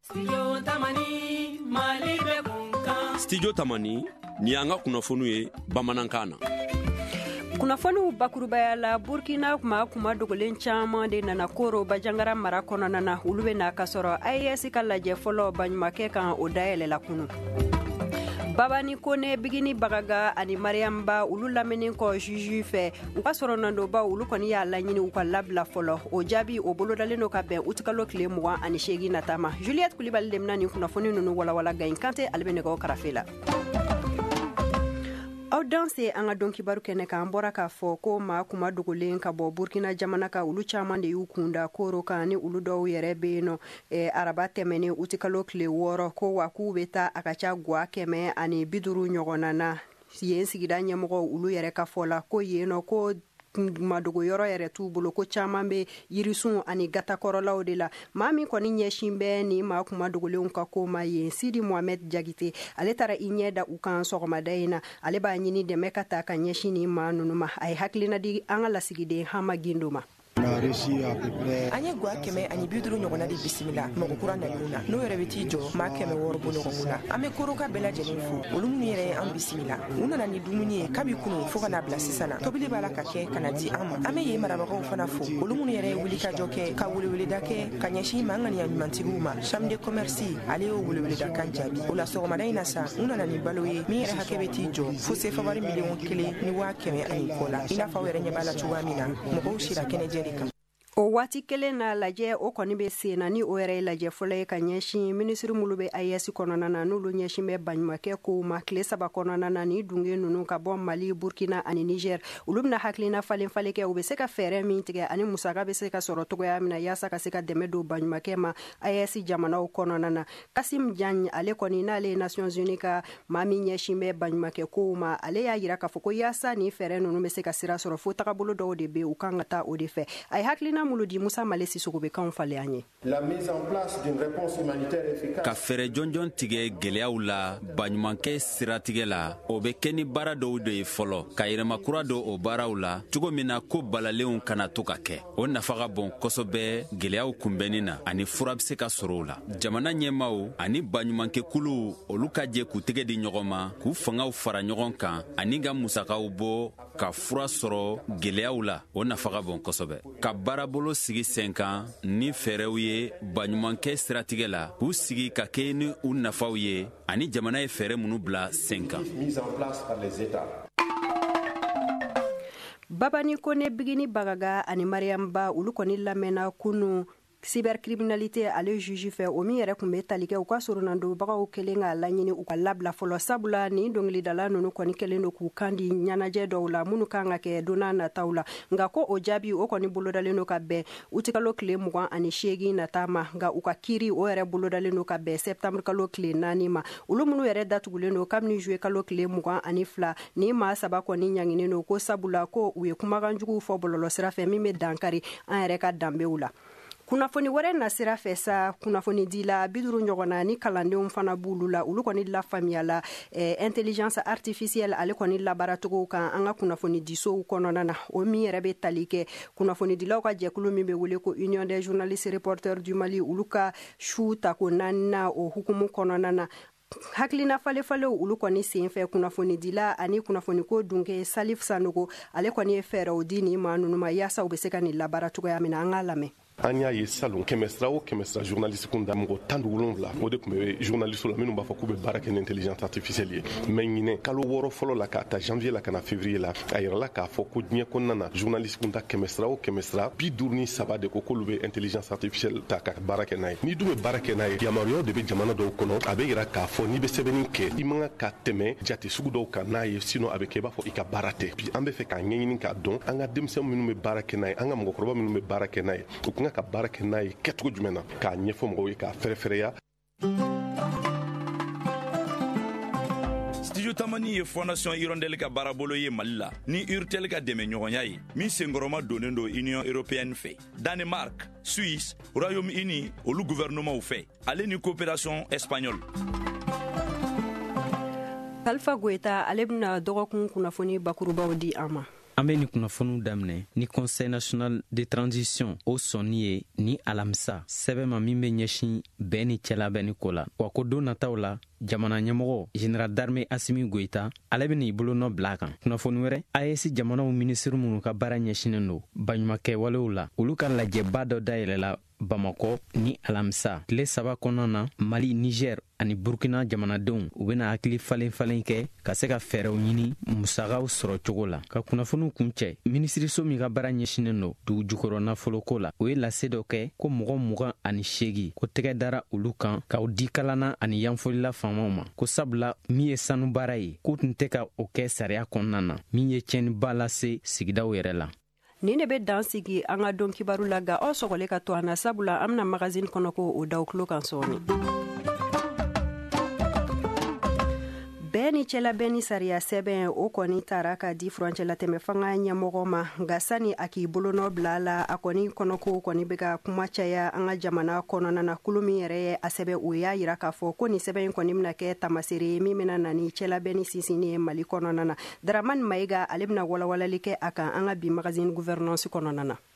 Studio Tamani ni an ka kunnafoniw ye bamanankan na. Kunnafoniw bakurubaya la Burkina kuma dogolen caman de nana Koro Bajangara mara kɔnɔna na olu bɛ na ka sɔrɔ AES ka lajɛ fɔlɔ baɲumankɛ kan o dayɛlɛla kunu. Babani Kone Bigini Bagaga ani Mariamba ulu lamɛnni kɔ juge fɛ u ka sɔrɔ nandoba ulu kɔni y'a laɲini u ka labila fɔlɔ o jaabi o bolodalen no ka bɛn utikalo tile 28 natama. Juliette Kulibali lemna ni kunnafoni nunu walawala Gayin Kante ale bɛ nɛgɛw karafe la. Aw danse an ka dɔnkibaru kɛnɛ kan bɔra k'a fɔ ko kuma dogolen ka bɔ Burkina jamana ka ulu caman de y'u kunda Koro kan ni ulu dɔw yɛrɛ bɛ yen nɔ araba tɛmɛnen utikalo tile 6 ko wa k'u bɛ taa a ka ca guwa 150 ɲɔgɔnna na yen sigida ɲɛmɔgɔ ulu yɛrɛ ka fɔ la ko yen nɔ ko madogo yɔrɔ yɛrɛ t'u bolo ko caman bɛ yirisun ani gatakɔrɔlaw de la maa min kɔni ɲɛsin bɛ ni kuma dogolenw ka ko ma yen Sidi Mohamed Jagite ale taara i ɲɛ da u kan sɔgɔmada in na ale b'a ɲini dɛmɛ ka taa ka ɲɛsin ni maa ninnu ma a ye hakilina di an ka lasigiden Hama Gindo ma. An ye guwa 150 ɲɔgɔnna de bisimila mɔgɔ kura naliw na n'o yɛrɛ bɛ t'i jɔ maa 100 bɔ ɲɔgɔn na an bɛ Koro ka bɛɛ lajɛlen fo olu minnu yɛrɛ ye an bisimila u nana ni dumuni ye kabi kunu fo ka n'a bila sisan na tobili b'a la ka kɛ ka na di an ma an bɛ yen marabagaw fana fo olu minnu yɛrɛ ye wulikajɔ kɛ ka weleweleda kɛ ka ɲɛsin ma an ŋaniya ɲumantigiw ma chambre de commerce ale y'o weleweleda kan jaabi o la sɔgɔmada in na sa u nana ni balo ye min yɛrɛ hakɛ bɛ t'i jɔ fo sefabari miliyɔn 1 ni 100 ani kɔ la i n'a fɔ aw yɛrɛ ɲɛ b'a la cogoya min na mɔgɔw sira kɛnɛjɛ de kan. O waati kelen na lajɛ o kɔni bɛ sen na ni o yɛrɛ lajɛ fɔlɔ ye ka ɲɛsin minisiri mulu bɛ AES kɔnɔna na n'olu ɲɛsin bɛ baɲumankɛ ko ma tile 3 kɔnɔna na ni dunge ninnu ka bɔ Mali, Burkina ani Niger olu bɛna hakilina falen kɛ u bɛ se ka fɛɛrɛ min tigɛ ani musaka bɛ se ka sɔrɔ cogoya min na yaasa ka se ka dɛmɛ don baɲumankɛ ma AES jamanaw kɔnɔna na. Kasim Diagne ale kɔni n'ale ye Nations Unies ka maa min ɲɛsin bɛ baɲumankɛ ko ma ale y'a jira k'a fɔ ko yaasa ni fɛɛrɛ ninnu bɛ se ka sira sɔrɔ fo tagabolo dɔw de bɛ u kan ka taa o de fɛ. A ye hakilina mulu di Musa Malesi Sogobekan fale an ye. La mise en place d'une réponse humanitaire efficace. Ka fɛrɛ jɔnjɔn tigɛ gɛlɛyaw la baɲumankɛ siratigɛ la o bɛ kɛ ni baara dɔw de ye fɔlɔ ka yɛrɛma kura don o baaraw la cogo min na ko balalenw kana to ka kɛ o nafa ka bon kosɛbɛ gɛlɛyaw kunbɛnni na ani fura bɛ se ka sɔrɔ o la jamana ɲɛmaw ani baɲumankɛ kulu olu ka jɛ k'u tɛgɛ di ɲɔgɔn ma k'u fangaw fara ɲɔgɔn kan ani ka musakaw bɔ ka fura sɔrɔ gɛlɛyaw la o nafa ka bon kosɛbɛ ka baarabolo sigi sen kan ni fɛɛrɛw ye baɲumankɛ siratigɛ la k'u sigi ka kɛ ni u nafaw ye ani jamana ye fɛɛrɛ minnu bila sen kan. Babani Kone Bigini Bagaga ani Mariamba ulu kɔni lamɛnna kunu cybercriminalité ale juge fɛ o min yɛrɛ kun bɛ tali kɛ u ka soronnandobagaw kelen ka laɲini u ka labila fɔlɔ sabula ni dɔnkilidala ninnu kɔni kelen do k'u kan di ɲɛnajɛ dɔw la minnu kan ka kɛ donna nataw la nka ko o jaabi o kɔni bolodalen do ka bɛn utikalo tile 28 nata ma nka u ka kiri o yɛrɛ bolodalen do ka bɛn septembre kalo tile 4 ma olu minnu yɛrɛ datugulen do kabini juillet kalo tile 22 ni maa 3 kɔni ɲanginen do ko sabula ko u ye kumakanjuguw fɔ bɔlɔlɔ sira fɛ min bɛ dankari an yɛrɛ ka danbew la. Kunnafoni wɛrɛ na sira fɛ sa kunnafoni dila 50 ɲɔgɔnna ni kalandenw fana b'ulu la olu kɔni la faamuyala intelligence artificielle ale kɔni labaaracogo kan an ka kunnafoni disow kɔnɔna na o min yɛrɛ bɛ tali kɛ kunnafoni dilaw ka jɛkulu min bɛ wele ko Union des journalistes reporters du Mali olu ka su ta ko 4 o hukumu kɔnɔna na hakilina falefalew ulu kɔni sen fɛ kunnafoni dila ani kunnafoni ko dunke Salif Sanogo ale kɔni ye fɛɛrɛw di ni maa ninnu ma yaasa u bɛ se ka ni labaara cogoya min na an ka lamɛn. An y'a ye salon kɛmɛsira o kɛmɛsira journaliste kun da mɔgɔ 17 o de kun bɛ journaliste la minnu b'a fɔ k'u bɛ baara kɛ ni intelligence artificielle ye mais ɲinɛ kalo 6 fɔlɔ la k'a ta janvier la ka na février la a yirala k'a fɔ ko diɲɛ kɔnɔna na journaliste kun da kɛmɛsira o kɛmɛsira 53 de ko k'olu bɛ intelligence artificielle ta ka baara kɛ n'a ye ni dun bɛ baara kɛ n'a ye yamaruyaw de bɛ jamana dɔw kɔnɔ a bɛ yira k'a fɔ n'i bɛ sɛbɛnni kɛ i man ka tɛmɛ jate sugu dɔw kan n'a ye sinon a bɛ kɛ i b'a fɔ i ka baara tɛ bi an bɛ fɛ k'a ɲɛɲini k'a dɔn an ka denmisɛnw minnu bɛ baara kɛ n'a ye an ka mɔgɔkɔrɔba minnu bɛ baara kɛ n'a ye u kan ka baara kɛ n'a ye kɛcogo jumɛn na k'a ɲɛfɔ mɔgɔw ye k'a fɛrɛfɛrɛya. Studio Tamani ye Fondation Hirondelle ka baarabolo ye Mali la ni Urtel ka dɛmɛ ɲɔgɔnya ye min senkɔrɔma donnen do Union européenne fɛ Danemark, Suisse, Royaume-Uni olu gouvernement fɛ ale ni coopération espagnole. Alpha Goita ale bɛna dɔgɔkun kunnafoni bakurubaw di an ma. an be ni kunnafoniw daminɛ ni conseil national de transition o sɔnni ye ni alamisa sɛbɛn ma min be ɲɛsin bɛɛ ni cɛlabɛnni ko la wa ko don nataw la jamana ɲɛmɔgɔ general d'armée Assimi Goïta ale bena i bolo nɔ bila a kan. Kunnafoni wɛrɛ AES jamanaw minisiri minnu ka baara ɲɛsinen do baɲumankɛ walew la olu ka lajɛba dɔ dayɛlɛla Bamakɔ ni alamisa tile 3 kɔnɔna na Mali, Niger ani Burkina jamanadenw u bena hakili falen kɛ ka se ka fɛɛrɛw ɲini musagaw sɔrɔ cogo la. Ka kunnafoniw kun cɛ minisiriso min ka baara ɲɛsinen do dugu jukɔrɔ nafoloko la o ye lase dɔ kɛ ko mɔgɔ 28 ko tɛgɛ dara olu kan k'aw di kalanna ani yanfolila faamaw ma ko sabula min ye sanu baara ye k'u tun tɛ ka o kɛ sariya kɔnɔna na min ye tiɲɛniba lase sigidaw yɛrɛ la. Ni ne be dan sigi an ka don kibaru la ga o sɔgɔle ka to an na sabula an bena magazine kɔnɔ ko o daw tulo kan sɔɔni. bɛɛ ni cɛla bɛɛ ni sariya sɛbɛn o kɔni tara ka di furancɛla tɛmɛ fanga ɲɛmɔgɔ ma nka sani a k'i bolonɔ bila la a kɔni kɔnɔko kɔni bɛ ka kuma caya an ka jamana kɔnɔna na kulu min yɛrɛ ye a sɛbɛn o y'a yira k'a fɔ ko ni sɛbɛn kɔni bɛna kɛ tamasere ye min bɛna na ni cɛla bɛɛ ni sinsinni ye Mali kɔnɔna na. Daramani Mayiga ale bɛna walawalali kɛ a kan an ka bi magazine gouvernance kɔnɔna na.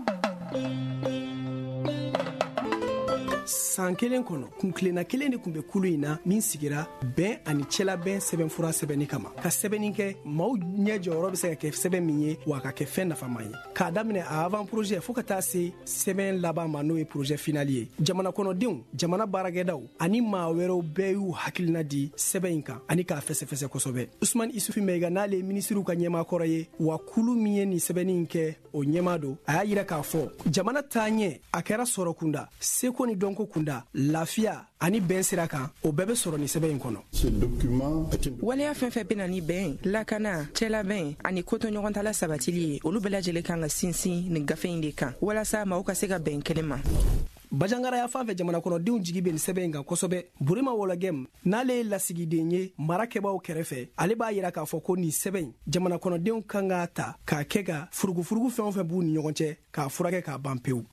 san kelen kɔnɔ kunkilenna kelen de kun bɛ kulu in na min sigira bɛn ani cɛlabɛn sɛbɛnfura sɛbɛnni kama ka sɛbɛnni kɛ maaw ɲɛ jɔyɔrɔ bɛ se ka kɛ sɛbɛn min ye wa ka kɛ fɛn nafaman ye k'a daminɛ a avant projet fo ka taa se sɛbɛn laban ma n'o ye projet final ye. Jamana kɔnɔdenw jamana baarakɛdaw ani maa wɛrɛw bɛɛ y'u hakilina di sɛbɛn in kan ani k'a fɛsɛfɛsɛ kosɛbɛ. Usmane Isufu Mayiga n'ale ye ministriw ka ɲɛmaa kɔrɔ ye wa kulu min ye ni sɛbɛnni in kɛ o ɲɛmaa do a y'a yira k'a fɔ jamana taaɲɛ a kɛra sɔrɔ kunda seko ni dɔnko kunda lafiya ani bɛn sira kan o bɛɛ bɛ sɔrɔ ni sɛbɛn in kɔnɔ. waleya fɛn fɛn bena ni bɛn lakana cɛlabɛn ani kotoɲɔgɔntala sabatili ye olu bɛɛ lajɛlen kan ka sinsin ni gafe in de kan walasa maaw ka se ka bɛn kelen ma. Bajangara ya fan fɛ jamana kɔnɔdenw jigi bɛ nin sɛbɛn in kan kosɛbɛ. Burima Wologem n'ale ye lasigiden ye marakɛbaw kɛrɛfɛ ale b'a yira k'a fɔ ko nin sɛbɛn jamana kɔnɔdenw kan k'a ta k'a kɛ ka furugufurugu fɛn o fɛn b'u ni ɲɔgɔn cɛ k'a furakɛ k'a ban pewu.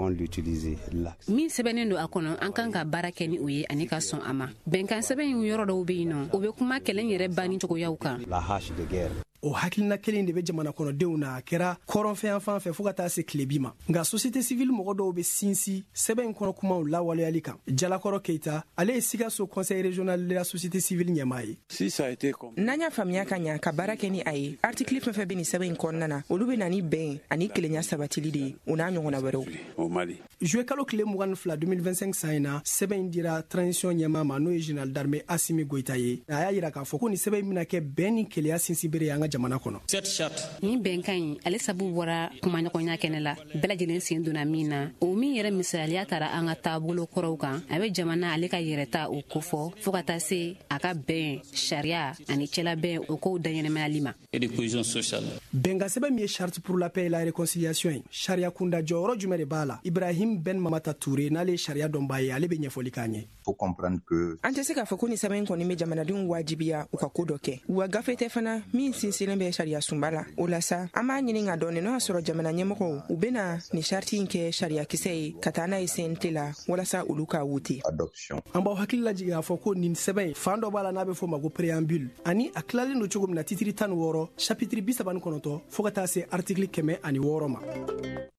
Min sɛbɛnnen do a kɔnɔ an kan ka baara kɛ ni o ye ani ka sɔn a ma. Bɛnkan sɛbɛn y'u yɔrɔ dɔw bɛ yen nɔ o bɛ kuma kɛlɛ yɛrɛ banni cogoyaw kan. O hakilina kelen de bɛ jamana kɔnɔdenw na a kɛra kɔrɔnfɛn fan fɛ fo ka taa se tilebi ma nka société civile mɔgɔ dɔw bɛ sinsin sɛbɛn in kɔnɔ kumaw lawaleyali kan. Jalakɔrɔ Keita ale ye Sikaso conseil régional de la société civile ɲɛmaa ye. N'an y'a faamuya ka ɲa ka baara kɛ ni a ye article fɛn fɛn bɛ nin sɛbɛn in kɔnɔna na olu bɛ na ni bɛn ani kelenya sabatili de ye o n'a ɲɔgɔnna wɛrɛw. Juillet kalo tile 22 2025 san in na sɛbɛn in dira transition ɲɛmaa ma n'o ye général d'armée Assimi Goïta ye a y'a yira k'a fɔ ko nin sɛbɛn in bɛna kɛ bɛn ni kelenya sinsinbere ye an ka jamana kɔnɔ. Nin bɛnkan in ale sabu bɔra kumaɲɔgɔnya kɛnɛ la bɛɛ lajɛlen sen donna min na o min yɛrɛ misaliya tara an ka taabolo kɔrɔw kan a bɛ jamana ale ka yɛrɛta o kofɔ fo ka taa se a ka bɛn sariya ani cɛlabɛn o kow daɲɛnɛmayali ma. Bɛnkan sɛbɛn min ye charte pour la paix et la réconciliation ye sariya kunda jɔyɔrɔ jumɛn de b'a la. Ibrahim Ben Mamata Touré n'ale ye sariya dɔnbaa ye ale bɛ ɲɛfɔli k'a ɲɛ. An tɛ se k'a fɔ ko ni sɛbɛn kɔni bɛ jamanadenw wajibiya u ka ko dɔ kɛ wa gafe tɛ fana min sinsinnen bɛ sariya sunba la o la sa an b'a ɲini ka dɔn n'o y'a sɔrɔ jamana ɲɛmɔgɔw u bena ni charti in kɛ sariyakisɛ ye ka taa n'a ye CNT la walasa olu k'a wute. An b'aw hakili lajigin k'a fɔ ko nin sɛbɛn fan dɔ b'a la n'a bɛ fɔ ma ko préambule ani a tilalen do cogo min na titiri 16 chapitre 39 fo ka taa se article 106 ma.